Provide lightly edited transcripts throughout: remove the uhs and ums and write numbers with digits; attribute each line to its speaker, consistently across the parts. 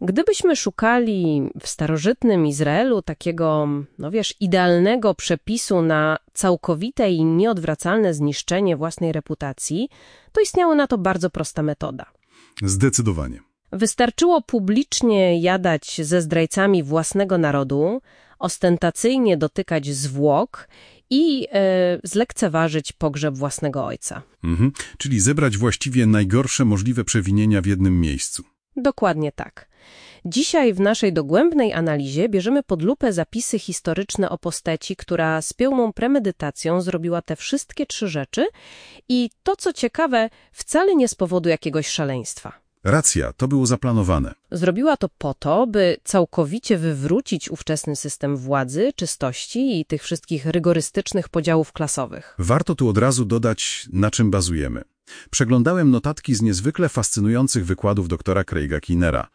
Speaker 1: Gdybyśmy szukali w starożytnym Izraelu takiego, idealnego przepisu na całkowite i nieodwracalne zniszczenie własnej reputacji, to istniała na to bardzo prosta metoda.
Speaker 2: Zdecydowanie.
Speaker 1: Wystarczyło publicznie jadać ze zdrajcami własnego narodu, ostentacyjnie dotykać zwłok i zlekceważyć pogrzeb własnego ojca.
Speaker 2: Czyli zebrać właściwie najgorsze możliwe przewinienia w jednym miejscu.
Speaker 1: Dokładnie tak. Dzisiaj w naszej dogłębnej analizie bierzemy pod lupę zapisy historyczne o postaci, która z pełną premedytacją zrobiła te wszystkie 3 rzeczy i to, co ciekawe, wcale nie z powodu jakiegoś szaleństwa.
Speaker 2: Racja, to było zaplanowane.
Speaker 1: Zrobiła to po to, by całkowicie wywrócić ówczesny system władzy, czystości i tych wszystkich rygorystycznych podziałów klasowych.
Speaker 2: Warto tu od razu dodać, na czym bazujemy. Przeglądałem notatki z niezwykle fascynujących wykładów doktora Craiga Kinnera.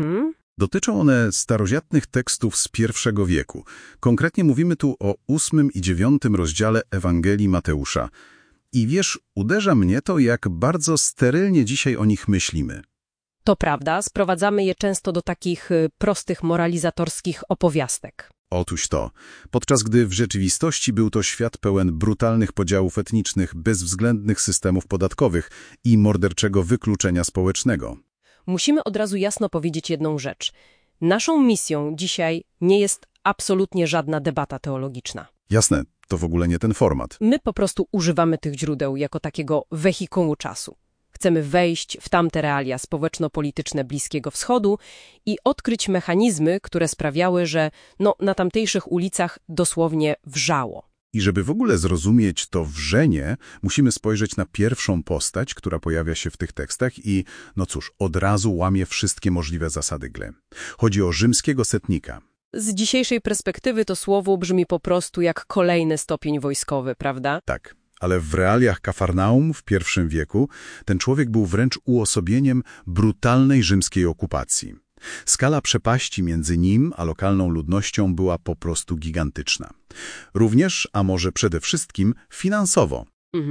Speaker 2: Dotyczą one starożytnych tekstów z I wieku. Konkretnie mówimy tu o 8 i 9 rozdziale Ewangelii Mateusza. I wiesz, uderza mnie to, jak bardzo sterylnie dzisiaj o nich myślimy.
Speaker 1: To prawda, sprowadzamy je często do takich prostych moralizatorskich opowiastek.
Speaker 2: Otóż to, podczas gdy w rzeczywistości był to świat pełen brutalnych podziałów etnicznych, bezwzględnych systemów podatkowych i morderczego wykluczenia społecznego.
Speaker 1: Musimy od razu jasno powiedzieć jedną rzecz. Naszą misją dzisiaj nie jest absolutnie żadna debata teologiczna.
Speaker 2: Jasne, to w ogóle nie ten format.
Speaker 1: My po prostu używamy tych źródeł jako takiego wehikułu czasu. Chcemy wejść w tamte realia społeczno-polityczne Bliskiego Wschodu i odkryć mechanizmy, które sprawiały, że na tamtejszych ulicach dosłownie wrzało.
Speaker 2: I żeby w ogóle zrozumieć to wrzenie, musimy spojrzeć na pierwszą postać, która pojawia się w tych tekstach i, od razu łamie wszystkie możliwe zasady gry. Chodzi o rzymskiego setnika.
Speaker 1: Z dzisiejszej perspektywy to słowo brzmi po prostu jak kolejny stopień wojskowy, prawda?
Speaker 2: Tak. Ale w realiach Kafarnaum w I wieku ten człowiek był wręcz uosobieniem brutalnej rzymskiej okupacji. Skala przepaści między nim a lokalną ludnością była po prostu gigantyczna. Również, a może przede wszystkim, finansowo.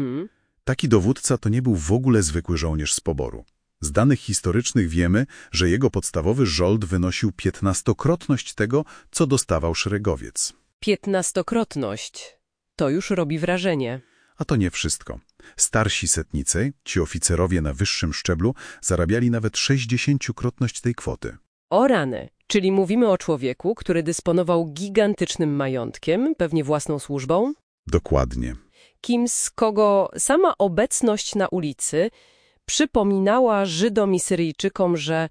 Speaker 2: Taki dowódca to nie był w ogóle zwykły żołnierz z poboru. Z danych historycznych wiemy, że jego podstawowy żołd wynosił 15-krotność tego, co dostawał szeregowiec.
Speaker 1: 15-krotność. To już robi wrażenie.
Speaker 2: A to nie wszystko. Starsi setnicy, ci oficerowie na wyższym szczeblu, zarabiali nawet 60-krotność tej kwoty.
Speaker 1: O rany! Czyli mówimy o człowieku, który dysponował gigantycznym majątkiem, pewnie własną służbą?
Speaker 2: Dokładnie.
Speaker 1: Kim, z kogo sama obecność na ulicy przypominała Żydom i Syryjczykom, że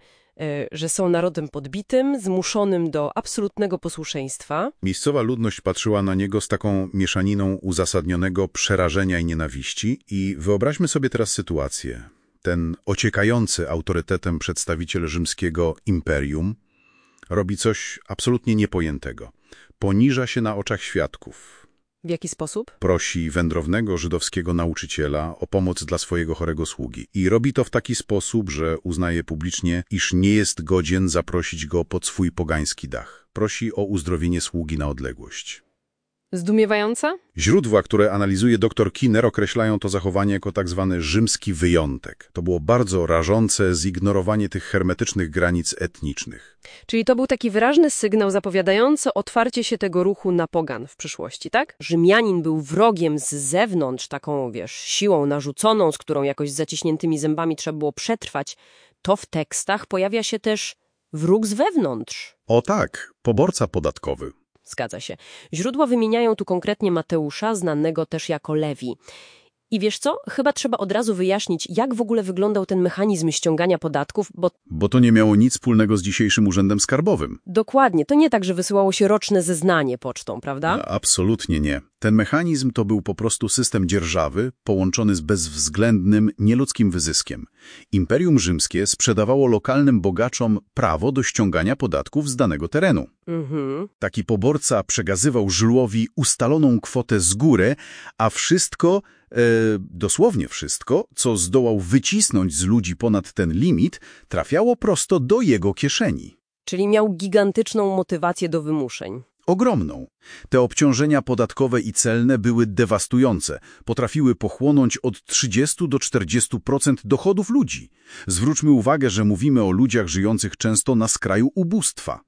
Speaker 1: są narodem podbitym, zmuszonym do absolutnego posłuszeństwa.
Speaker 2: Miejscowa ludność patrzyła na niego z taką mieszaniną uzasadnionego przerażenia i nienawiści i wyobraźmy sobie teraz sytuację. Ten ociekający autorytetem przedstawiciel rzymskiego imperium robi coś absolutnie niepojętego. Poniża się na oczach świadków.
Speaker 1: W jaki sposób?
Speaker 2: Prosi wędrownego żydowskiego nauczyciela o pomoc dla swojego chorego sługi. I robi to w taki sposób, że uznaje publicznie, iż nie jest godzien zaprosić go pod swój pogański dach. Prosi o uzdrowienie sługi na odległość.
Speaker 1: Zdumiewająca?
Speaker 2: Źródła, które analizuje dr Kinner, określają to zachowanie jako tak zwany rzymski wyjątek. To było bardzo rażące zignorowanie tych hermetycznych granic etnicznych.
Speaker 1: Czyli to był taki wyraźny sygnał zapowiadający otwarcie się tego ruchu na pogan w przyszłości, tak? Rzymianin był wrogiem z zewnątrz, taką, siłą narzuconą, z którą jakoś z zaciśniętymi zębami trzeba było przetrwać. To w tekstach pojawia się też wróg z wewnątrz.
Speaker 2: O tak, poborca podatkowy.
Speaker 1: Zgadza się. Źródła wymieniają tu konkretnie Mateusza, znanego też jako Lewi. I wiesz co? Chyba trzeba od razu wyjaśnić, jak w ogóle wyglądał ten mechanizm ściągania podatków,
Speaker 2: Bo to nie miało nic wspólnego z dzisiejszym urzędem skarbowym.
Speaker 1: Dokładnie. To nie tak, że wysyłało się roczne zeznanie pocztą, prawda?
Speaker 2: Absolutnie nie. Ten mechanizm to był po prostu system dzierżawy połączony z bezwzględnym, nieludzkim wyzyskiem. Imperium Rzymskie sprzedawało lokalnym bogaczom prawo do ściągania podatków z danego terenu. Taki poborca przekazywał żluowi ustaloną kwotę z góry, a wszystko, dosłownie wszystko, co zdołał wycisnąć z ludzi ponad ten limit, trafiało prosto do jego kieszeni.
Speaker 1: Czyli miał gigantyczną motywację do wymuszeń.
Speaker 2: Ogromną. Te obciążenia podatkowe i celne były dewastujące. Potrafiły pochłonąć od 30 do 40% dochodów ludzi. Zwróćmy uwagę, że mówimy o ludziach żyjących często na skraju ubóstwa.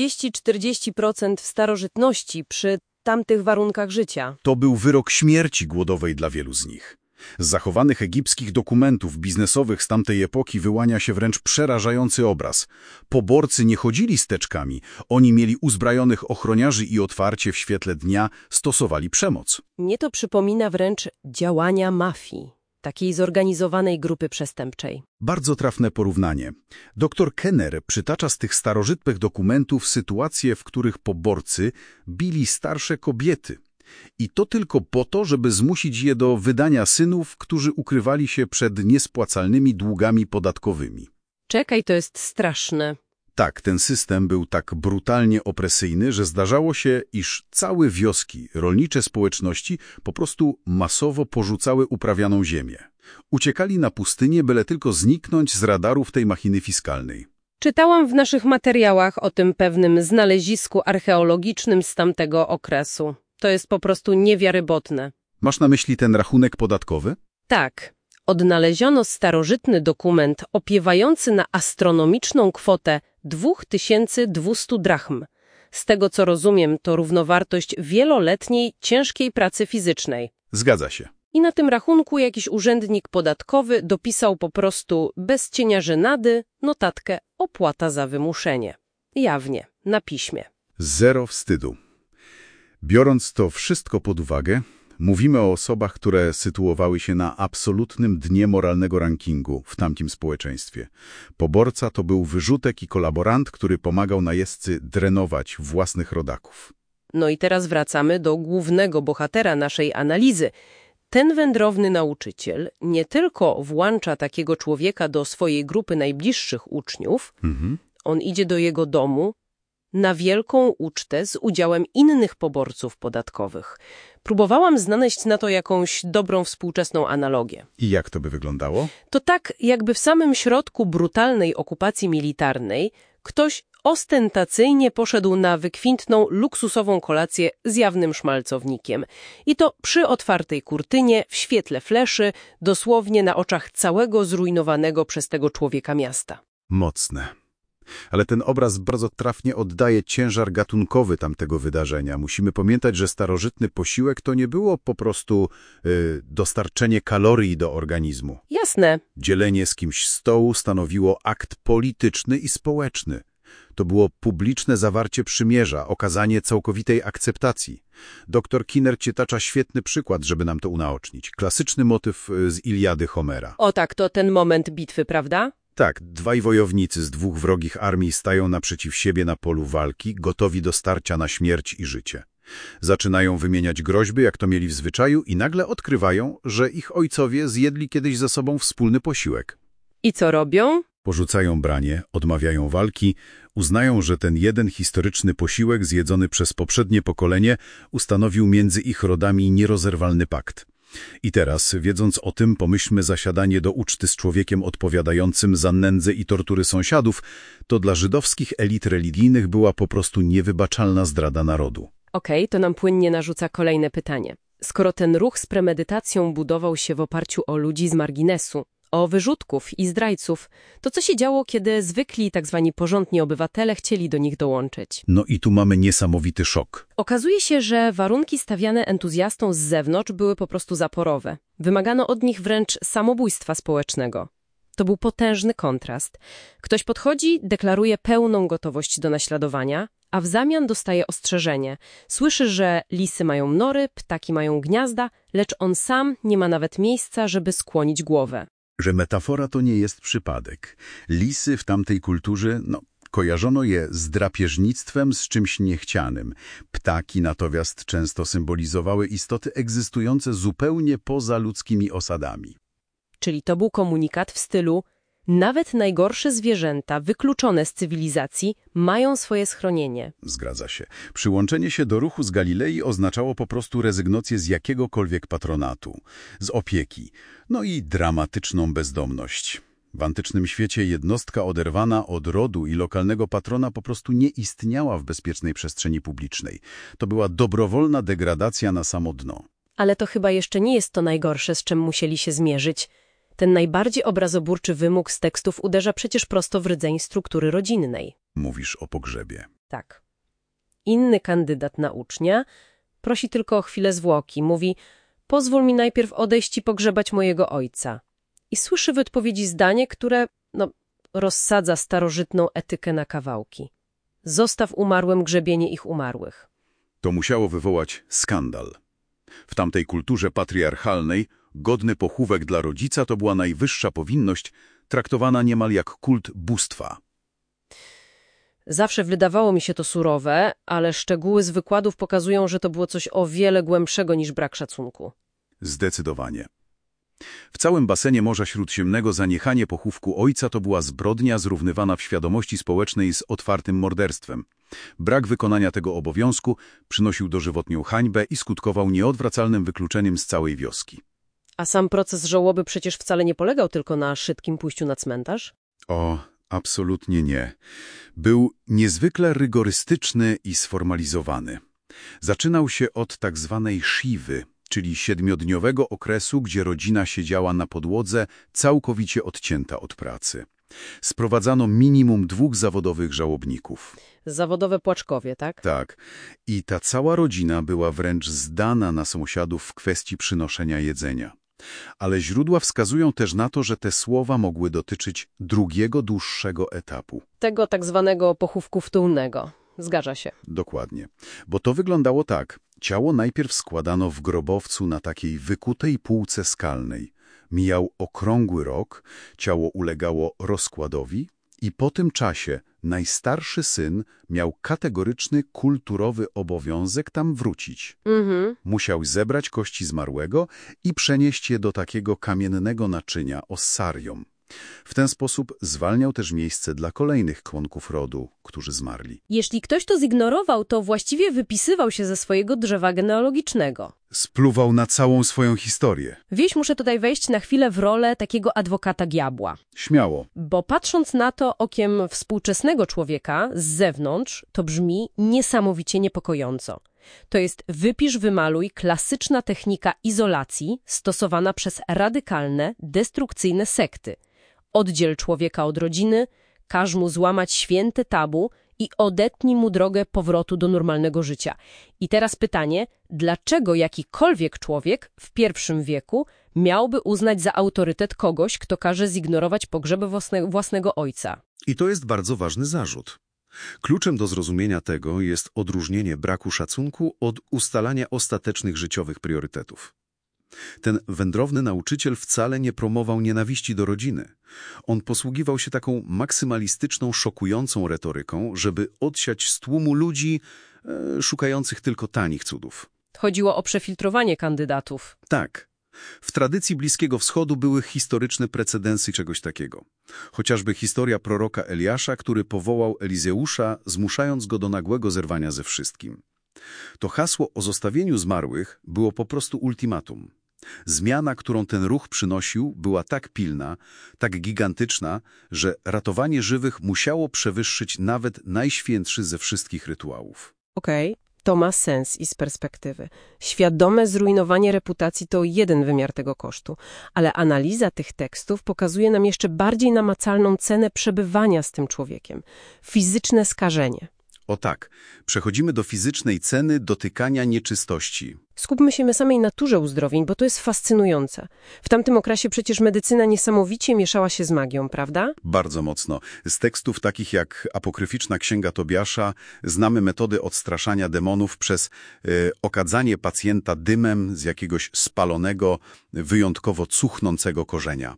Speaker 1: 30–40% w starożytności przy tamtych warunkach życia.
Speaker 2: To był wyrok śmierci głodowej dla wielu z nich. Z zachowanych egipskich dokumentów biznesowych z tamtej epoki wyłania się wręcz przerażający obraz. Poborcy nie chodzili z teczkami, oni mieli uzbrojonych ochroniarzy i otwarcie w świetle dnia stosowali przemoc.
Speaker 1: Mnie to przypomina wręcz działania mafii, takiej zorganizowanej grupy przestępczej.
Speaker 2: Bardzo trafne porównanie. Dr Kenner przytacza z tych starożytnych dokumentów sytuacje, w których poborcy bili starsze kobiety. I to tylko po to, żeby zmusić je do wydania synów, którzy ukrywali się przed niespłacalnymi długami podatkowymi.
Speaker 1: Czekaj, to jest straszne.
Speaker 2: Tak, ten system był tak brutalnie opresyjny, że zdarzało się, iż całe wioski, rolnicze społeczności po prostu masowo porzucały uprawianą ziemię. Uciekali na pustynię, byle tylko zniknąć z radarów tej machiny fiskalnej.
Speaker 1: Czytałam w naszych materiałach o tym pewnym znalezisku archeologicznym z tamtego okresu. To jest po prostu niewiarygodne.
Speaker 2: Masz na myśli ten rachunek podatkowy?
Speaker 1: Tak. Odnaleziono starożytny dokument opiewający na astronomiczną kwotę 2200 drachm. Z tego co rozumiem, to równowartość wieloletniej, ciężkiej pracy fizycznej.
Speaker 2: Zgadza się.
Speaker 1: I na tym rachunku jakiś urzędnik podatkowy dopisał po prostu bez cienia żenady notatkę opłata za wymuszenie. Jawnie, na piśmie.
Speaker 2: Zero wstydu. Biorąc to wszystko pod uwagę, mówimy o osobach, które sytuowały się na absolutnym dnie moralnego rankingu w tamtym społeczeństwie. Poborca to był wyrzutek i kolaborant, który pomagał najeźdźcy drenować własnych rodaków.
Speaker 1: No i teraz wracamy do głównego bohatera naszej analizy. Ten wędrowny nauczyciel nie tylko włącza takiego człowieka do swojej grupy najbliższych uczniów, on idzie do jego domu, na wielką ucztę z udziałem innych poborców podatkowych. Próbowałam znaleźć na to jakąś dobrą współczesną analogię.
Speaker 2: I jak to by wyglądało?
Speaker 1: To tak, jakby w samym środku brutalnej okupacji militarnej ktoś ostentacyjnie poszedł na wykwintną, luksusową kolację z jawnym szmalcownikiem. I to przy otwartej kurtynie, w świetle fleszy, dosłownie na oczach całego zrujnowanego przez tego człowieka miasta.
Speaker 2: Mocne. Ale ten obraz bardzo trafnie oddaje ciężar gatunkowy tamtego wydarzenia. Musimy pamiętać, że starożytny posiłek to nie było po prostu dostarczenie kalorii do organizmu.
Speaker 1: Jasne.
Speaker 2: Dzielenie z kimś stołu stanowiło akt polityczny i społeczny. To było publiczne zawarcie przymierza, okazanie całkowitej akceptacji. Dr Kenner przytacza świetny przykład, żeby nam to unaocznić. Klasyczny motyw z Iliady Homera.
Speaker 1: O tak, to ten moment bitwy, prawda?
Speaker 2: Tak, dwaj wojownicy z dwóch wrogich armii stają naprzeciw siebie na polu walki, gotowi do starcia na śmierć i życie. Zaczynają wymieniać groźby, jak to mieli w zwyczaju, i nagle odkrywają, że ich ojcowie zjedli kiedyś ze sobą wspólny posiłek.
Speaker 1: I co robią?
Speaker 2: Porzucają branie, odmawiają walki, uznają, że ten jeden historyczny posiłek zjedzony przez poprzednie pokolenie ustanowił między ich rodami nierozerwalny pakt. I teraz, wiedząc o tym, pomyślmy zasiadanie do uczty z człowiekiem odpowiadającym za nędzę i tortury sąsiadów, to dla żydowskich elit religijnych była po prostu niewybaczalna zdrada narodu.
Speaker 1: Okej, to nam płynnie narzuca kolejne pytanie. Skoro ten ruch z premedytacją budował się w oparciu o ludzi z marginesu, o wyrzutków i zdrajców, to co się działo, kiedy zwykli tak zwani porządni obywatele chcieli do nich dołączyć?
Speaker 2: No i tu mamy niesamowity szok.
Speaker 1: Okazuje się, że warunki stawiane entuzjastom z zewnątrz były po prostu zaporowe. Wymagano od nich wręcz samobójstwa społecznego. To był potężny kontrast. Ktoś podchodzi, deklaruje pełną gotowość do naśladowania, a w zamian dostaje ostrzeżenie. Słyszy, że lisy mają nory, ptaki mają gniazda, lecz on sam nie ma nawet miejsca, żeby skłonić głowę.
Speaker 2: Że metafora to nie jest przypadek. Lisy w tamtej kulturze, kojarzono je z drapieżnictwem, z czymś niechcianym. Ptaki natomiast często symbolizowały istoty egzystujące zupełnie poza ludzkimi osadami.
Speaker 1: Czyli to był komunikat w stylu: nawet najgorsze zwierzęta, wykluczone z cywilizacji, mają swoje schronienie.
Speaker 2: Zgadza się. Przyłączenie się do ruchu z Galilei oznaczało po prostu rezygnację z jakiegokolwiek patronatu, z opieki, no i dramatyczną bezdomność. W antycznym świecie jednostka oderwana od rodu i lokalnego patrona po prostu nie istniała w bezpiecznej przestrzeni publicznej. To była dobrowolna degradacja na samo dno.
Speaker 1: Ale to chyba jeszcze nie jest to najgorsze, z czym musieli się zmierzyć. Ten najbardziej obrazoburczy wymóg z tekstów uderza przecież prosto w rdzeń struktury rodzinnej.
Speaker 2: Mówisz o pogrzebie.
Speaker 1: Tak. Inny kandydat na ucznia prosi tylko o chwilę zwłoki. Mówi: pozwól mi najpierw odejść i pogrzebać mojego ojca. I słyszy w odpowiedzi zdanie, które, rozsadza starożytną etykę na kawałki. Zostaw umarłym grzebienie ich umarłych.
Speaker 2: To musiało wywołać skandal. W tamtej kulturze patriarchalnej godny pochówek dla rodzica to była najwyższa powinność, traktowana niemal jak kult bóstwa.
Speaker 1: Zawsze wydawało mi się to surowe, ale szczegóły z wykładów pokazują, że to było coś o wiele głębszego niż brak szacunku.
Speaker 2: Zdecydowanie. W całym basenie Morza Śródziemnego zaniechanie pochówku ojca to była zbrodnia zrównywana w świadomości społecznej z otwartym morderstwem. Brak wykonania tego obowiązku przynosił dożywotnią hańbę i skutkował nieodwracalnym wykluczeniem z całej wioski.
Speaker 1: A sam proces żałoby przecież wcale nie polegał tylko na szybkim pójściu na cmentarz?
Speaker 2: O, absolutnie nie. Był niezwykle rygorystyczny i sformalizowany. Zaczynał się od tak zwanej shiwy, czyli 7-dniowego okresu, gdzie rodzina siedziała na podłodze, całkowicie odcięta od pracy. Sprowadzano minimum 2 zawodowych żałobników.
Speaker 1: Zawodowe płaczkowie, tak?
Speaker 2: Tak. I ta cała rodzina była wręcz zdana na sąsiadów w kwestii przynoszenia jedzenia. Ale źródła wskazują też na to, że te słowa mogły dotyczyć drugiego, dłuższego etapu.
Speaker 1: Tego tak zwanego pochówku wtórnego. Zgadza się.
Speaker 2: Dokładnie. Bo to wyglądało tak. Ciało najpierw składano w grobowcu na takiej wykutej półce skalnej. Mijał okrągły rok, ciało ulegało rozkładowi i po tym czasie najstarszy syn miał kategoryczny, kulturowy obowiązek tam wrócić. Musiał zebrać kości zmarłego i przenieść je do takiego kamiennego naczynia ossarium. W ten sposób zwalniał też miejsce dla kolejnych członków rodu, którzy zmarli.
Speaker 1: Jeśli ktoś to zignorował, to właściwie wypisywał się ze swojego drzewa genealogicznego.
Speaker 2: Spluwał na całą swoją historię.
Speaker 1: Wieś, muszę tutaj wejść na chwilę w rolę takiego adwokata diabła.
Speaker 2: Śmiało.
Speaker 1: Bo patrząc na to okiem współczesnego człowieka z zewnątrz, to brzmi niesamowicie niepokojąco. To jest wypisz, wymaluj, klasyczna technika izolacji stosowana przez radykalne, destrukcyjne sekty. Oddziel człowieka od rodziny, każ mu złamać święte tabu i odetnij mu drogę powrotu do normalnego życia. I teraz pytanie, dlaczego jakikolwiek człowiek w I wieku miałby uznać za autorytet kogoś, kto każe zignorować pogrzeb własnego ojca?
Speaker 3: I to jest bardzo ważny zarzut. Kluczem do zrozumienia tego jest odróżnienie braku szacunku od ustalania ostatecznych życiowych priorytetów. Ten wędrowny nauczyciel wcale nie promował nienawiści do rodziny. On posługiwał się taką maksymalistyczną, szokującą retoryką, żeby odsiać z tłumu ludzi szukających tylko tanich cudów.
Speaker 1: Chodziło o przefiltrowanie kandydatów.
Speaker 3: Tak. W tradycji Bliskiego Wschodu były historyczne precedensy czegoś takiego. Chociażby historia proroka Eliasza, który powołał Elizeusza, zmuszając go do nagłego zerwania ze wszystkim. To hasło o zostawieniu zmarłych było po prostu ultimatum. Zmiana, którą ten ruch przynosił, była tak pilna, tak gigantyczna, że ratowanie żywych musiało przewyższyć nawet najświętszy ze wszystkich rytuałów.
Speaker 1: Okej, to ma sens i z perspektywy. Świadome zrujnowanie reputacji to jeden wymiar tego kosztu, ale analiza tych tekstów pokazuje nam jeszcze bardziej namacalną cenę przebywania z tym człowiekiem. Fizyczne skażenie.
Speaker 3: O tak, przechodzimy do fizycznej ceny dotykania nieczystości.
Speaker 1: Skupmy się na samej naturze uzdrowień, bo to jest fascynujące. W tamtym okresie przecież medycyna niesamowicie mieszała się z magią, prawda?
Speaker 2: Bardzo mocno. Z tekstów takich jak apokryficzna Księga Tobiasza znamy metody odstraszania demonów przez okadzanie pacjenta dymem z jakiegoś spalonego, wyjątkowo cuchnącego korzenia.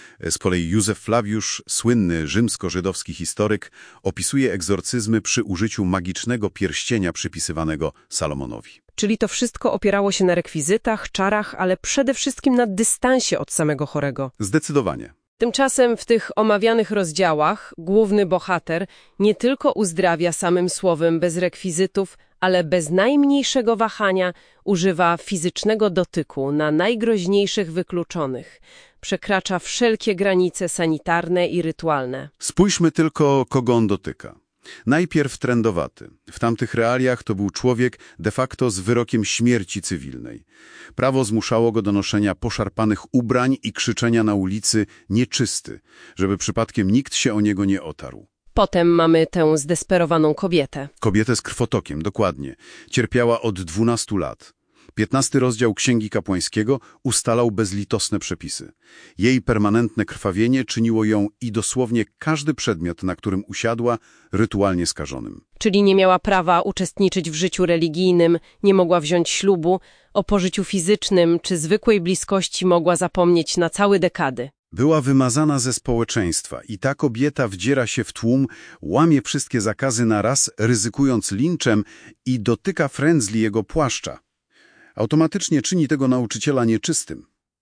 Speaker 2: Z kolei Józef Flawiusz, słynny rzymsko-żydowski historyk, opisuje egzorcyzmy przy użyciu magicznego pierścienia przypisywanego Salomonowi.
Speaker 1: Czyli to wszystko opierało się na rekwizytach, czarach, ale przede wszystkim na dystansie od samego chorego.
Speaker 2: Zdecydowanie.
Speaker 1: Tymczasem w tych omawianych rozdziałach główny bohater nie tylko uzdrawia samym słowem bez rekwizytów, ale bez najmniejszego wahania używa fizycznego dotyku na najgroźniejszych wykluczonych. Przekracza wszelkie granice sanitarne i rytualne.
Speaker 3: Spójrzmy tylko, kogo on dotyka. Najpierw trędowaty. W tamtych realiach to był człowiek de facto z wyrokiem śmierci cywilnej. Prawo zmuszało go do noszenia poszarpanych ubrań i krzyczenia na ulicy nieczysty, żeby przypadkiem nikt się o niego nie otarł.
Speaker 1: Potem mamy tę zdesperowaną kobietę.
Speaker 3: Kobietę z krwotokiem, dokładnie. Cierpiała od 12 lat. 15 rozdział Księgi Kapłańskiego ustalał bezlitosne przepisy. Jej permanentne krwawienie czyniło ją i dosłownie każdy przedmiot, na którym usiadła, rytualnie skażonym.
Speaker 1: Czyli nie miała prawa uczestniczyć w życiu religijnym, nie mogła wziąć ślubu, o pożyciu fizycznym czy zwykłej bliskości mogła zapomnieć na całe dekady.
Speaker 3: Była wymazana ze społeczeństwa i ta kobieta wdziera się w tłum, łamie wszystkie zakazy naraz, ryzykując linczem i dotyka frędzli jego płaszcza. Automatycznie czyni tego nauczyciela nieczystym.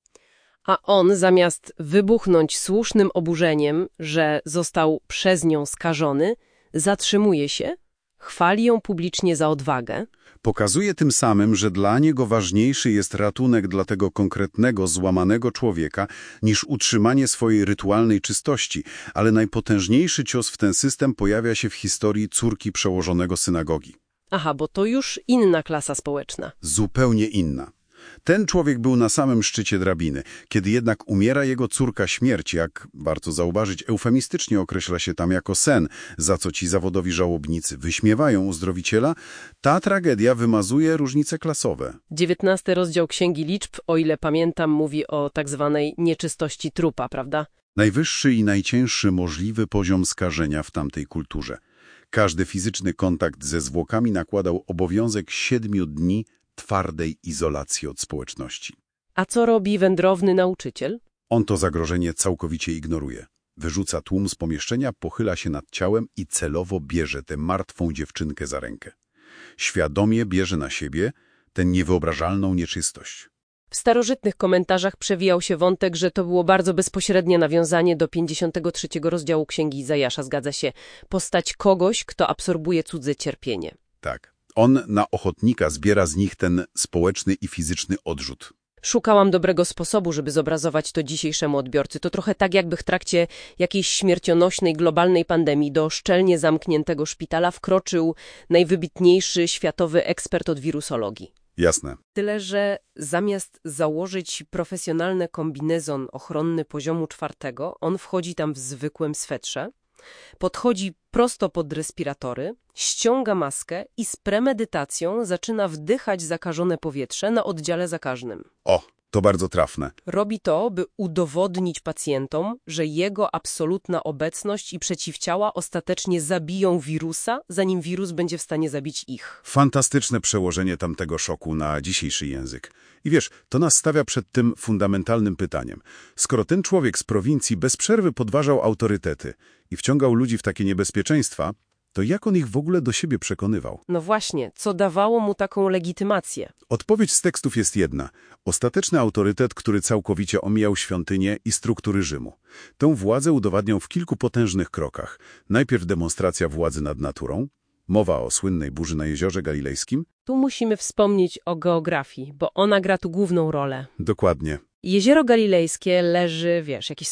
Speaker 1: A on, zamiast wybuchnąć słusznym oburzeniem, że został przez nią skażony, zatrzymuje się, chwali ją publicznie za odwagę.
Speaker 3: Pokazuje tym samym, że dla niego ważniejszy jest ratunek dla tego konkretnego, złamanego człowieka niż utrzymanie swojej rytualnej czystości, ale najpotężniejszy cios w ten system pojawia się w historii córki przełożonego synagogi.
Speaker 1: Aha, bo to już inna klasa społeczna.
Speaker 3: Zupełnie inna. Ten człowiek był na samym szczycie drabiny. Kiedy jednak umiera jego córka śmierć, jak warto zauważyć, eufemistycznie określa się tam jako sen, za co ci zawodowi żałobnicy wyśmiewają uzdrowiciela, ta tragedia wymazuje różnice klasowe.
Speaker 1: 19 rozdział Księgi Liczb, o ile pamiętam, mówi o tak zwanej nieczystości trupa, prawda?
Speaker 3: Najwyższy i najcięższy możliwy poziom skażenia w tamtej kulturze. Każdy fizyczny kontakt ze zwłokami nakładał obowiązek 7 dni twardej izolacji od społeczności.
Speaker 1: A co robi wędrowny nauczyciel?
Speaker 3: On to zagrożenie całkowicie ignoruje. Wyrzuca tłum z pomieszczenia, pochyla się nad ciałem i celowo bierze tę martwą dziewczynkę za rękę. Świadomie bierze na siebie tę niewyobrażalną nieczystość.
Speaker 1: W starożytnych komentarzach przewijał się wątek, że to było bardzo bezpośrednie nawiązanie do 53 rozdziału Księgi Izajasza, zgadza się, postać kogoś, kto absorbuje cudze cierpienie.
Speaker 3: Tak. On na ochotnika zbiera z nich ten społeczny i fizyczny odrzut.
Speaker 1: Szukałam dobrego sposobu, żeby zobrazować to dzisiejszemu odbiorcy. To trochę tak, jakby w trakcie jakiejś śmiercionośnej, globalnej pandemii do szczelnie zamkniętego szpitala wkroczył najwybitniejszy światowy ekspert od wirusologii.
Speaker 3: Jasne.
Speaker 1: Tyle, że zamiast założyć profesjonalny kombinezon ochronny poziomu 4, on wchodzi tam w zwykłym swetrze, podchodzi prosto pod respiratory, ściąga maskę i z premedytacją zaczyna wdychać zakażone powietrze na oddziale zakaźnym.
Speaker 3: O, to bardzo trafne.
Speaker 1: Robi to, by udowodnić pacjentom, że jego absolutna obecność i przeciwciała ostatecznie zabiją wirusa, zanim wirus będzie w stanie zabić ich.
Speaker 3: Fantastyczne przełożenie tamtego szoku na dzisiejszy język. I wiesz, to nas stawia przed tym fundamentalnym pytaniem. Skoro ten człowiek z prowincji bez przerwy podważał autorytety i wciągał ludzi w takie niebezpieczeństwa, to jak on ich w ogóle do siebie przekonywał?
Speaker 1: No właśnie, co dawało mu taką legitymację?
Speaker 3: Odpowiedź z tekstów jest jedna. Ostateczny autorytet, który całkowicie omijał świątynię i struktury Rzymu. Tę władzę udowadniał w kilku potężnych krokach. Najpierw demonstracja władzy nad naturą, mowa o słynnej burzy na Jeziorze Galilejskim.
Speaker 1: Tu musimy wspomnieć o geografii, bo ona gra tu główną rolę.
Speaker 3: Dokładnie.
Speaker 1: Jezioro Galilejskie leży, jakieś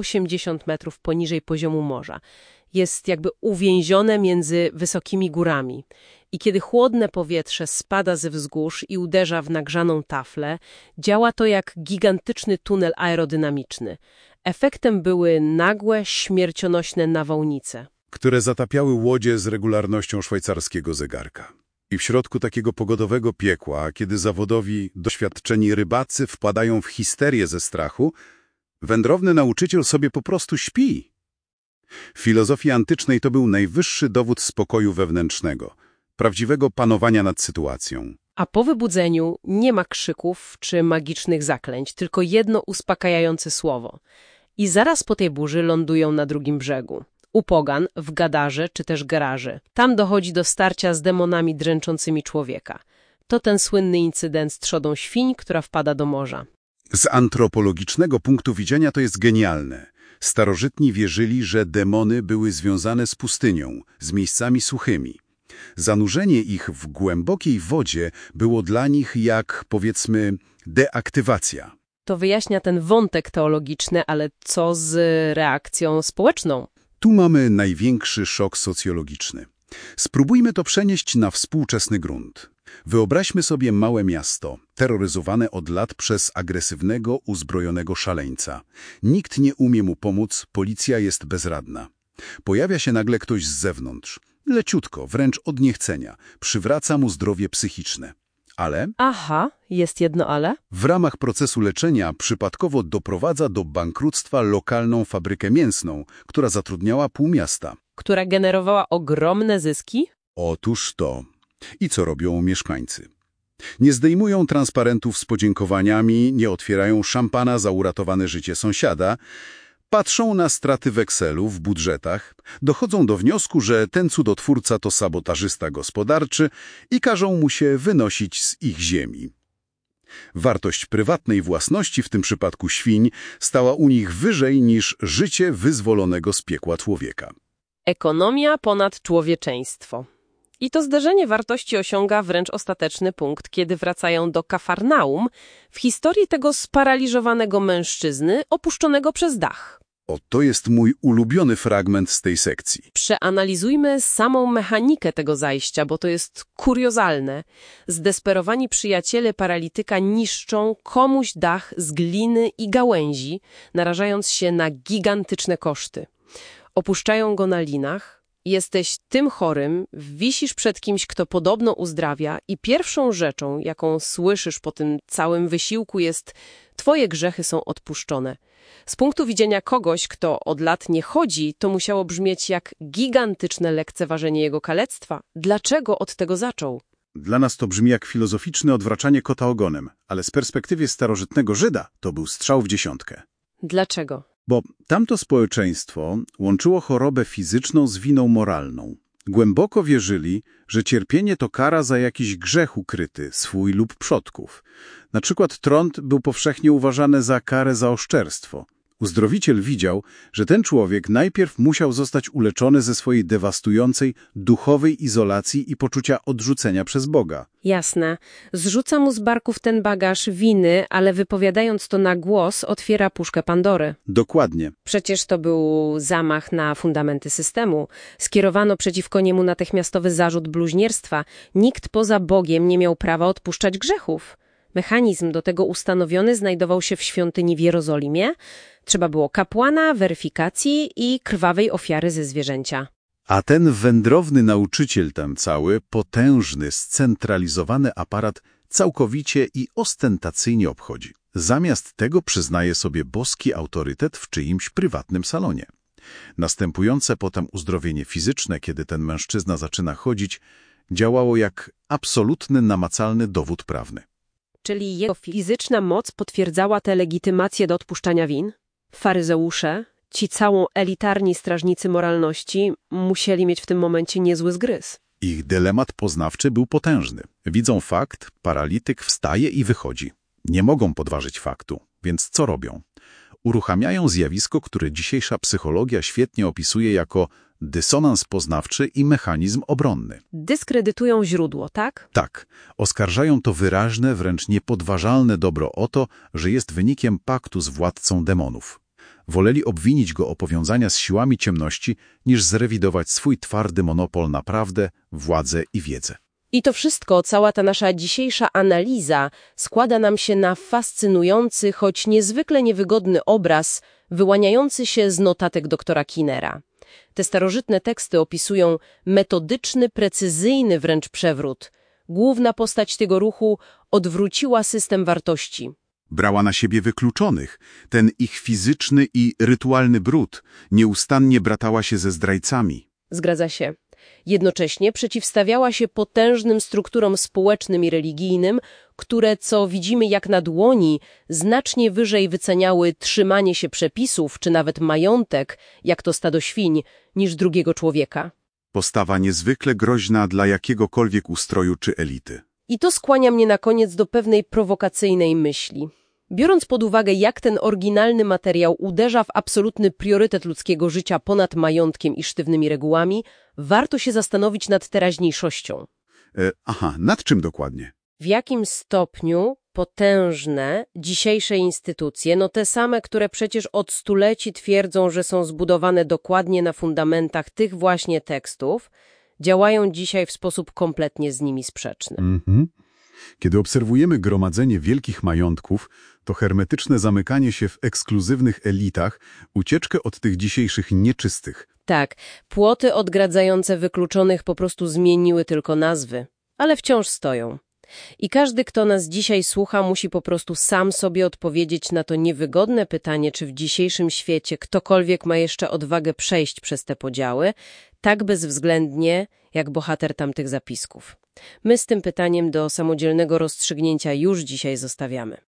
Speaker 1: 180 metrów poniżej poziomu morza. Jest jakby uwięzione między wysokimi górami. I kiedy chłodne powietrze spada ze wzgórz i uderza w nagrzaną taflę, działa to jak gigantyczny tunel aerodynamiczny. Efektem były nagłe, śmiercionośne nawałnice,
Speaker 3: które zatapiały łodzie z regularnością szwajcarskiego zegarka. I w środku takiego pogodowego piekła, kiedy zawodowi, doświadczeni rybacy wpadają w histerię ze strachu, wędrowny nauczyciel sobie po prostu śpi. W filozofii antycznej to był najwyższy dowód spokoju wewnętrznego, prawdziwego panowania nad sytuacją.
Speaker 1: A po wybudzeniu nie ma krzyków czy magicznych zaklęć, tylko jedno uspokajające słowo. I zaraz po tej burzy lądują na drugim brzegu. U pogan, w Gadarze czy też Geraży. Tam dochodzi do starcia z demonami dręczącymi człowieka. To ten słynny incydent z trzodą świń, która wpada do morza.
Speaker 3: Z antropologicznego punktu widzenia to jest genialne. Starożytni wierzyli, że demony były związane z pustynią, z miejscami suchymi. Zanurzenie ich w głębokiej wodzie było dla nich jak, powiedzmy, deaktywacja.
Speaker 1: To wyjaśnia ten wątek teologiczny, ale co z reakcją społeczną?
Speaker 2: Tu mamy największy szok socjologiczny. Spróbujmy to przenieść na współczesny grunt. Wyobraźmy sobie małe miasto, terroryzowane od lat przez agresywnego, uzbrojonego szaleńca. Nikt nie umie mu pomóc, policja jest bezradna. Pojawia się nagle ktoś z zewnątrz. Leciutko, wręcz od niechcenia. Przywraca mu zdrowie psychiczne. Ale
Speaker 1: Aha, jest jedno ale?
Speaker 2: w ramach procesu leczenia przypadkowo doprowadza do bankructwa lokalną fabrykę mięsną, która zatrudniała pół miasta.
Speaker 1: Która generowała ogromne zyski?
Speaker 2: Otóż to. I co robią mieszkańcy? Nie zdejmują transparentów z podziękowaniami, nie otwierają szampana za uratowane życie sąsiada, patrzą na straty wekselu w budżetach, dochodzą do wniosku, że ten cudotwórca to sabotażysta gospodarczy i każą mu się wynosić z ich ziemi. Wartość prywatnej własności, w tym przypadku świń, stała u nich wyżej niż życie wyzwolonego z piekła człowieka.
Speaker 1: Ekonomia ponad człowieczeństwo. I to zderzenie wartości osiąga wręcz ostateczny punkt, kiedy wracają do Kafarnaum w historii tego sparaliżowanego mężczyzny opuszczonego przez dach.
Speaker 2: To jest mój ulubiony fragment z tej sekcji.
Speaker 1: Przeanalizujmy samą mechanikę tego zajścia, bo to jest kuriozalne. Zdesperowani przyjaciele paralityka niszczą komuś dach z gliny i gałęzi, narażając się na gigantyczne koszty. Opuszczają go na linach. Jesteś tym chorym, wisisz przed kimś, kto podobno uzdrawia i pierwszą rzeczą, jaką słyszysz po tym całym wysiłku jest: twoje grzechy są odpuszczone. Z punktu widzenia kogoś, kto od lat nie chodzi, to musiało brzmieć jak gigantyczne lekceważenie jego kalectwa. Dlaczego od tego zaczął?
Speaker 2: Dla nas to brzmi jak filozoficzne odwraczanie kota ogonem, ale z perspektywy starożytnego Żyda to był strzał w dziesiątkę.
Speaker 1: Dlaczego?
Speaker 2: Bo tamto społeczeństwo łączyło chorobę fizyczną z winą moralną. Głęboko wierzyli, że cierpienie to kara za jakiś grzech ukryty, swój lub przodków. Na przykład trąd był powszechnie uważany za karę za oszczerstwo. Uzdrowiciel widział, że ten człowiek najpierw musiał zostać uleczony ze swojej dewastującej duchowej izolacji i poczucia odrzucenia przez Boga.
Speaker 1: Jasne. Zrzuca mu z barków ten bagaż winy, ale wypowiadając to na głos otwiera puszkę Pandory.
Speaker 2: Dokładnie.
Speaker 1: Przecież to był zamach na fundamenty systemu. Skierowano przeciwko niemu natychmiastowy zarzut bluźnierstwa. Nikt poza Bogiem nie miał prawa odpuszczać grzechów. Mechanizm do tego ustanowiony znajdował się w świątyni w Jerozolimie. Trzeba było kapłana, weryfikacji i krwawej ofiary ze zwierzęcia.
Speaker 2: A ten wędrowny nauczyciel tam cały, potężny, scentralizowany aparat całkowicie i ostentacyjnie obchodzi. Zamiast tego przyznaje sobie boski autorytet w czyimś prywatnym salonie. Następujące potem uzdrowienie fizyczne, kiedy ten mężczyzna zaczyna chodzić, działało jak absolutny, namacalny dowód prawny.
Speaker 1: Czyli jego fizyczna moc potwierdzała tę legitymację do odpuszczania win? Faryzeusze, ci całą elitarni strażnicy moralności, musieli mieć w tym momencie niezły zgryz.
Speaker 2: Ich dylemat poznawczy był potężny. Widzą fakt, paralityk wstaje i wychodzi. Nie mogą podważyć faktu, więc co robią? Uruchamiają zjawisko, które dzisiejsza psychologia świetnie opisuje jako dysonans poznawczy i mechanizm obronny.
Speaker 1: Dyskredytują źródło, tak?
Speaker 2: Tak, oskarżają to wyraźne, wręcz niepodważalne dobro o to, że jest wynikiem paktu z władcą demonów. Woleli obwinić go o powiązania z siłami ciemności, niż zrewidować swój twardy monopol na prawdę, władzę i wiedzę.
Speaker 1: I to wszystko, cała ta nasza dzisiejsza analiza składa nam się na fascynujący, choć niezwykle niewygodny obraz wyłaniający się z notatek doktora Kinnera. Te starożytne teksty opisują metodyczny, precyzyjny wręcz przewrót. Główna postać tego ruchu odwróciła system wartości.
Speaker 2: Brała na siebie wykluczonych. Ten ich fizyczny i rytualny brud nieustannie bratała się ze zdrajcami.
Speaker 1: Zgadza się. Jednocześnie przeciwstawiała się potężnym strukturom społecznym i religijnym, które, co widzimy jak na dłoni, znacznie wyżej wyceniały trzymanie się przepisów, czy nawet majątek, jak to stado świń, niż drugiego człowieka.
Speaker 2: Postawa niezwykle groźna dla jakiegokolwiek ustroju czy elity.
Speaker 1: I to skłania mnie na koniec do pewnej prowokacyjnej myśli. Biorąc pod uwagę, jak ten oryginalny materiał uderza w absolutny priorytet ludzkiego życia ponad majątkiem i sztywnymi regułami, warto się zastanowić nad teraźniejszością.
Speaker 2: Nad czym dokładnie?
Speaker 1: W jakim stopniu potężne, dzisiejsze instytucje, no te same, które przecież od stuleci twierdzą, że są zbudowane dokładnie na fundamentach tych właśnie tekstów, działają dzisiaj w sposób kompletnie z nimi sprzeczny.
Speaker 2: Kiedy obserwujemy gromadzenie wielkich majątków, to hermetyczne zamykanie się w ekskluzywnych elitach, ucieczkę od tych dzisiejszych nieczystych.
Speaker 1: Tak, płoty odgradzające wykluczonych po prostu zmieniły tylko nazwy, ale wciąż stoją. I każdy, kto nas dzisiaj słucha, musi po prostu sam sobie odpowiedzieć na to niewygodne pytanie, czy w dzisiejszym świecie ktokolwiek ma jeszcze odwagę przejść przez te podziały, tak bezwzględnie jak bohater tamtych zapisków. My z tym pytaniem do samodzielnego rozstrzygnięcia już dzisiaj zostawiamy.